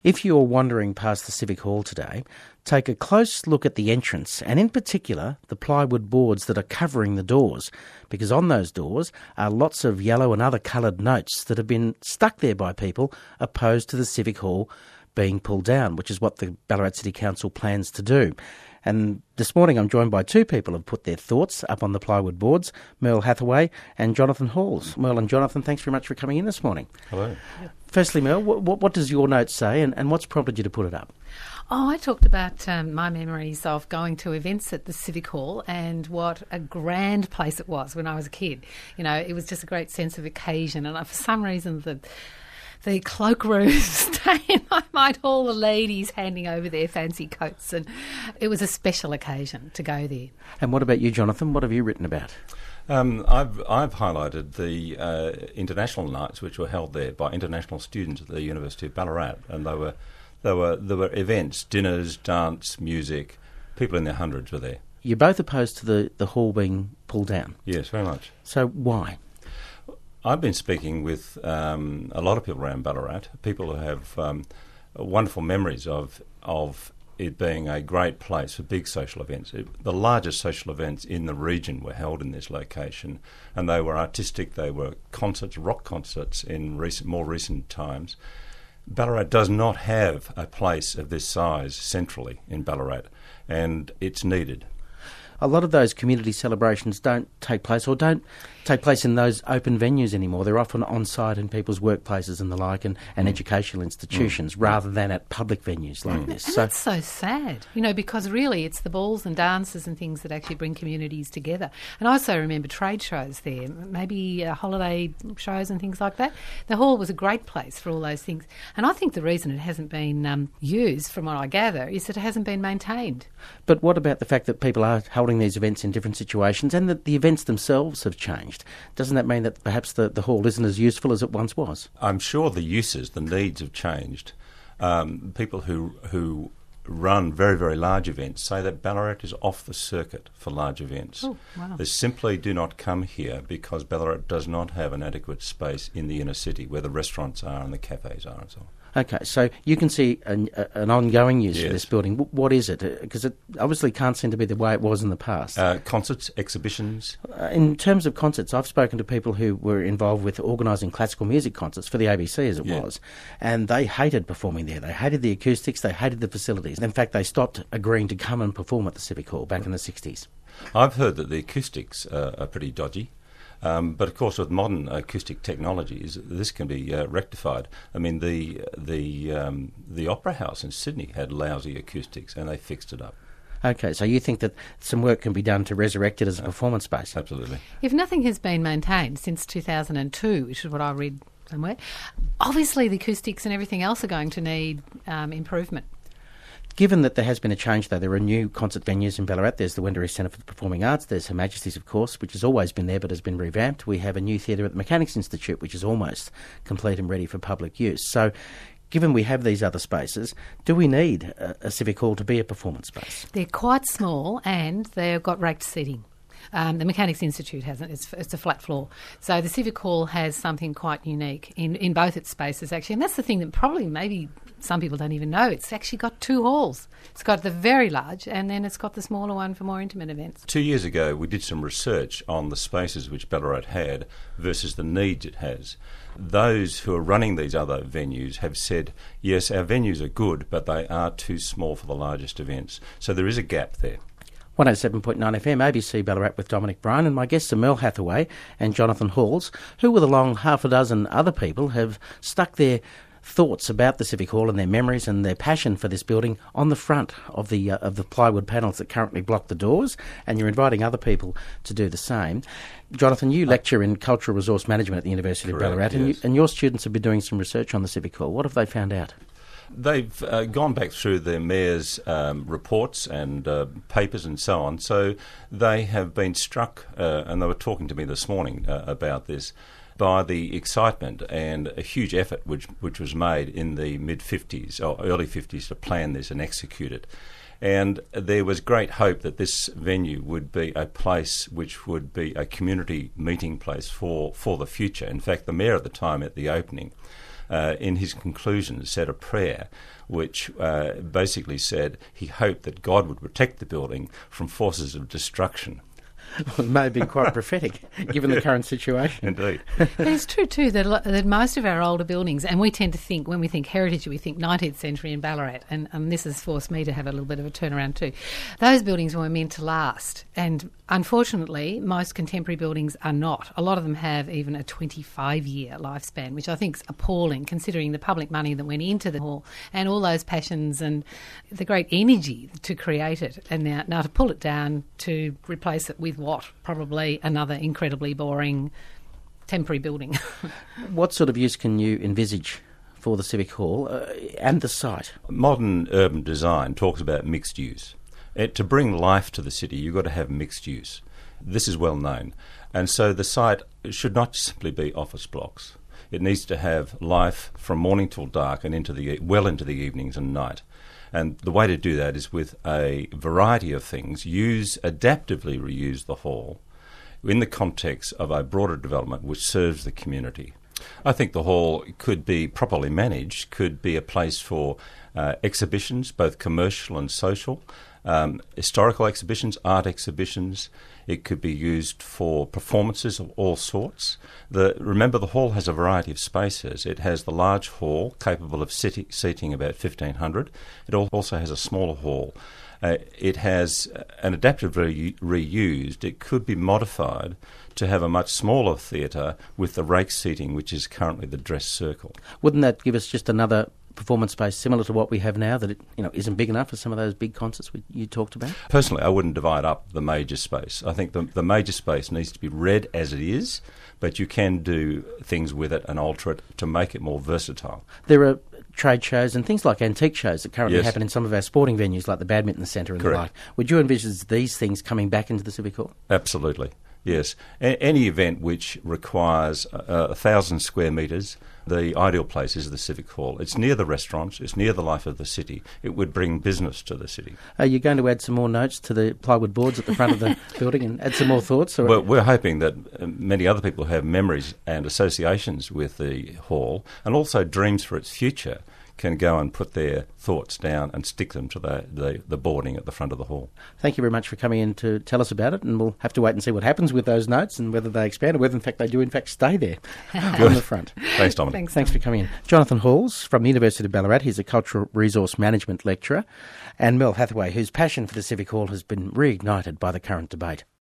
If you're wandering past the Civic Hall today, take a close look at the entrance and in particular the plywood boards that are covering the doors, because on those doors are lots of yellow and other coloured notes that have been stuck there by people opposed to the Civic Hall being pulled down, which is what the Ballarat City Council plans to do. And this morning I'm joined by two people who have put their thoughts up on the plywood boards, Merle Hathaway and Jonathan Halls. Merle and Jonathan, thanks very much for coming in this morning. Hello. Firstly, Merle, what does your note say and what's prompted you to put it up? Oh, I talked about my memories of going to events at the Civic Hall and what a grand place it was when I was a kid. You know, it was just a great sense of occasion, and for some reason the cloakrooms stay in my mind, all the ladies handing over their fancy coats, and it was a special occasion to go there. And what about you, Jonathan? What have you written about? I've highlighted the international nights which were held there by international students at the University of Ballarat, and there were events, dinners, dance, music. People in their hundreds were there. You're both opposed to the hall being pulled down? Yes, very much. So why? I've been speaking with a lot of people around Ballarat, people who have wonderful memories of it being a great place for big social events. The largest social events in the region were held in this location, and they were artistic, they were concerts, rock concerts in more recent times. Ballarat does not have a place of this size centrally in Ballarat, and it's needed. A lot of those community celebrations don't take place in those open venues anymore. They're often on-site in people's workplaces and the like, and educational institutions, rather than at public venues like this. And that's so sad, because really it's the balls and dances and things that actually bring communities together. And I also remember trade shows there, maybe holiday shows and things like that. The hall was a great place for all those things. And I think the reason it hasn't been used, from what I gather, is that it hasn't been maintained. But what about the fact that people are holding these events in different situations and that the events themselves have changed? Doesn't that mean that perhaps the hall isn't as useful as it once was? I'm sure the uses, the needs have changed. People who run very, very large events say that Ballarat is off the circuit for large events. Oh, wow. They simply do not come here because Ballarat does not have an adequate space in the inner city where the restaurants are and the cafes are and so on. Okay, so you can see an ongoing use Yes. for this building. What is it? Because it obviously can't seem to be the way it was in the past. Concerts, exhibitions. In terms of concerts, I've spoken to people who were involved with organising classical music concerts for the ABC, as it was, and they hated performing there. They hated the acoustics, they hated the facilities. In fact, they stopped agreeing to come and perform at the Civic Hall back in the 60s. I've heard that the acoustics are pretty dodgy. But of course, with modern acoustic technologies, this can be rectified. I mean, the Opera House in Sydney had lousy acoustics, and they fixed it up. Okay, so you think that some work can be done to resurrect it as a performance space? Absolutely. If nothing has been maintained since 2002, which is what I read somewhere, obviously the acoustics and everything else are going to need improvement. Given that there has been a change, though, there are new concert venues in Ballarat. There's the Wendouree Centre for the Performing Arts. There's Her Majesty's, of course, which has always been there but has been revamped. We have a new theatre at the Mechanics Institute, which is almost complete and ready for public use. So, given we have these other spaces, do we need a Civic Hall to be a performance space? They're quite small and they've got racked seating. The Mechanics Institute hasn't. It's a flat floor. So the Civic Hall has something quite unique in both its spaces, actually. And that's the thing that probably maybe some people don't even know. It's actually got two halls. It's got the very large and then it's got the smaller one for more intimate events. 2 years ago, we did some research on the spaces which Ballarat had versus the needs it has. Those who are running these other venues have said, yes, our venues are good, but they are too small for the largest events. So there is a gap there. 107.9 FM, ABC Ballarat with Dominic Bryan, and my guests are Merle Hathaway and Jonathan Halls, who with along half a dozen other people have stuck their thoughts about the Civic Hall and their memories and their passion for this building on the front of the plywood panels that currently block the doors, and you're inviting other people to do the same. Jonathan, you lecture in Cultural Resource Management at the University Correct, of Ballarat, yes. and your students have been doing some research on the Civic Hall. What have they found out? They've gone back through the Mayor's reports and papers and so on, so they have been struck, and they were talking to me this morning about this, by the excitement and a huge effort which was made in the mid-50s or early 50s to plan this and execute it. And there was great hope that this venue would be a place which would be a community meeting place for the future. In fact, the Mayor at the time at the opening in his conclusions, said a prayer which basically said he hoped that God would protect the building from forces of destruction. It may have been quite prophetic, given the current situation. Indeed. But it's true too that most of our older buildings, and we tend to think, when we think heritage, we think 19th century in Ballarat, and this has forced me to have a little bit of a turnaround too. Those buildings were meant to last, and unfortunately most contemporary buildings are not. A lot of them have even a 25-year lifespan, which I think is appalling, considering the public money that went into the hall and all those passions and the great energy to create it, and now to pull it down, to replace it with what? Probably another incredibly boring temporary building. What sort of use can you envisage for the Civic Hall and the site? Modern urban design talks about mixed use. To bring life to the city, you've got to have mixed use. This is well known. And so the site should not simply be office blocks. It needs to have life from morning till dark and into the evenings and night. And the way to do that is with a variety of things. Adaptively reuse the hall in the context of a broader development which serves the community. I think the hall could be properly managed, could be a place for exhibitions, both commercial and social, historical exhibitions, art exhibitions. It could be used for performances of all sorts. Remember, the hall has a variety of spaces. It has the large hall capable of seating about 1,500. It also has a smaller hall. It has an adaptively reused. It could be modified to have a much smaller theatre with the rake seating, which is currently the dress circle. Wouldn't that give us just another performance space similar to what we have now, that it isn't big enough for some of those big concerts you talked about? Personally, I wouldn't divide up the major space. I think the major space needs to be read as it is, but you can do things with it and alter it to make it more versatile. There are trade shows and things like antique shows that currently Yes. happen in some of our sporting venues like the Badminton Centre and Correct. the like. Would you envisage these things coming back into the Civic Hall? Absolutely, yes. Any event which requires 1,000 square metres, the ideal place is the Civic Hall. It's near the restaurants, it's near the life of the city. It would bring business to the city. Are you going to add some more notes to the plywood boards at the front of the building and add some more thoughts? Or Well, we're hoping that many other people have memories and associations with the hall, and also dreams for its future, can go and put their thoughts down and stick them to the boarding at the front of the hall. Thank you very much for coming in to tell us about it, and we'll have to wait and see what happens with those notes and whether they expand or whether in fact they do in fact stay there on the front. Thanks, Dominic. Thanks for coming in. Jonathan Halls from the University of Ballarat, he's a Cultural Resource Management lecturer, and Mel Hathaway, whose passion for the Civic Hall has been reignited by the current debate.